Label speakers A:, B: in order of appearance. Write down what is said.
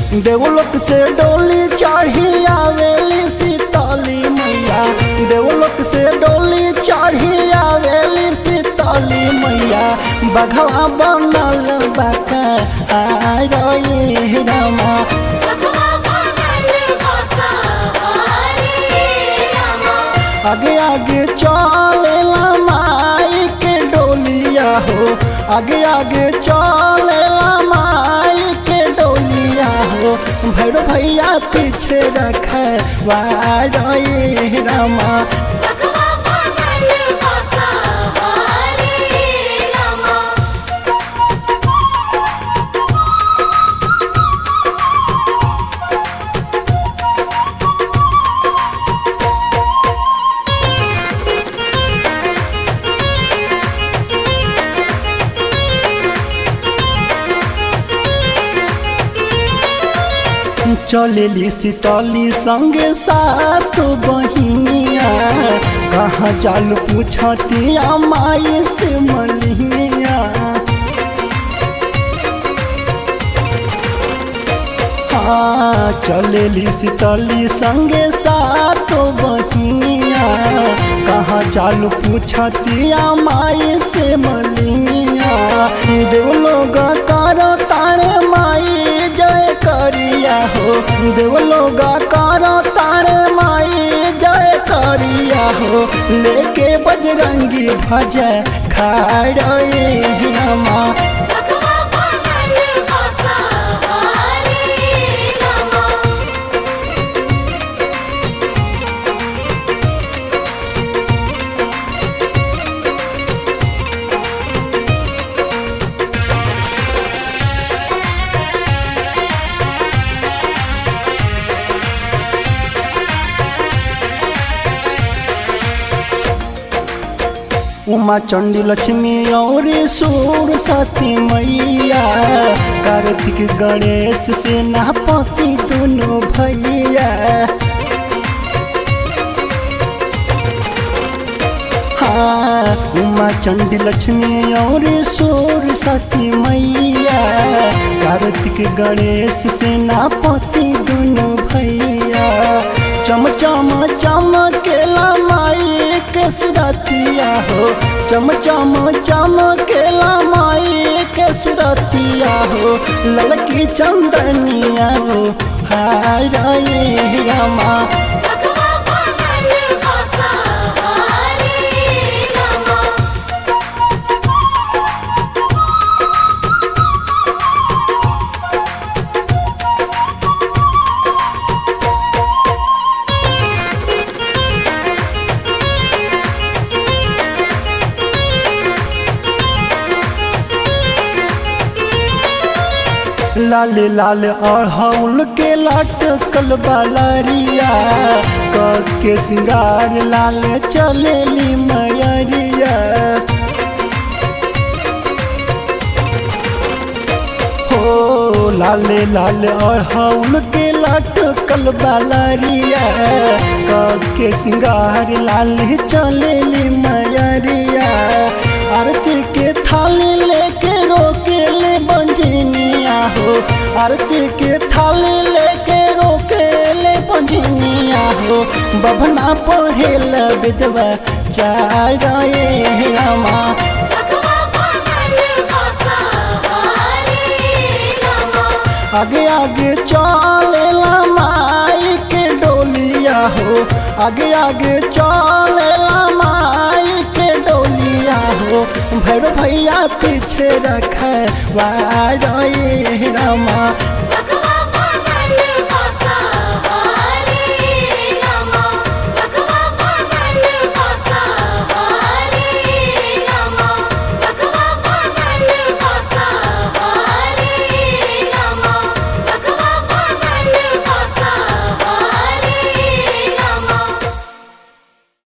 A: देवलोक से डोली चढ़ी आवेली शीतली मैया, देवलोक से डोली चढ़ी आवेली शीतली मैया, बघवा बनल बाका आए रामा। आगे आगे चलेला माई के डोलिया हो, आगे आगे चलेला माई के डोलिया हो, भैरव भैया पीछे रखे वारे रामा। चलेली शीतली संगे साथ बहिनिया, कहाँ चालू पूछतिया माई से मलिनिया। हाँ चलेली शीतली संगे साथ बहिनिया, कहाँ चालू पूछतिया माई से मलिनिया। देवलोग कर तारे माई जय करिया हो, देवलोग कर तारे माई जय करिया हो, लेके बजरंगी ध्वजा खड़े रामा। उमा चंडी लक्ष्मी और सरस्वती मैया, कार्तिक गणेश सेनापति दोनों भैया। हाँ उमा चंडी लक्ष्मी और सरस्वती मैया, कार्तिक गणेश सेनापति दोनों भैया। चम चम चमकेला माई के सुरतिया हो, चम चम चमकेला माई के सुरतिया हो, ललकी चंदनिया हो हाय रामा। लाल लाल अड़हुल के लटकल बालरिया, के सिंगार लाल चलेली मैरिया। हो लाल लाल अड़हुल के लटकल बालरिया, के सिंगार लाल चलेली मैरिया। आरती के थाली लेके रोके ले बंजनिया हो, आरती के थाली लेके रोके ले बंजनिया हो, बभना पढ़ेल विधवा चारे रामा। आगे आगे चलेला माई के डोलिया हो, आगे आगे चलेला माई के डोलिया हो, भैरव भैया पीछे रखे वारे रामा।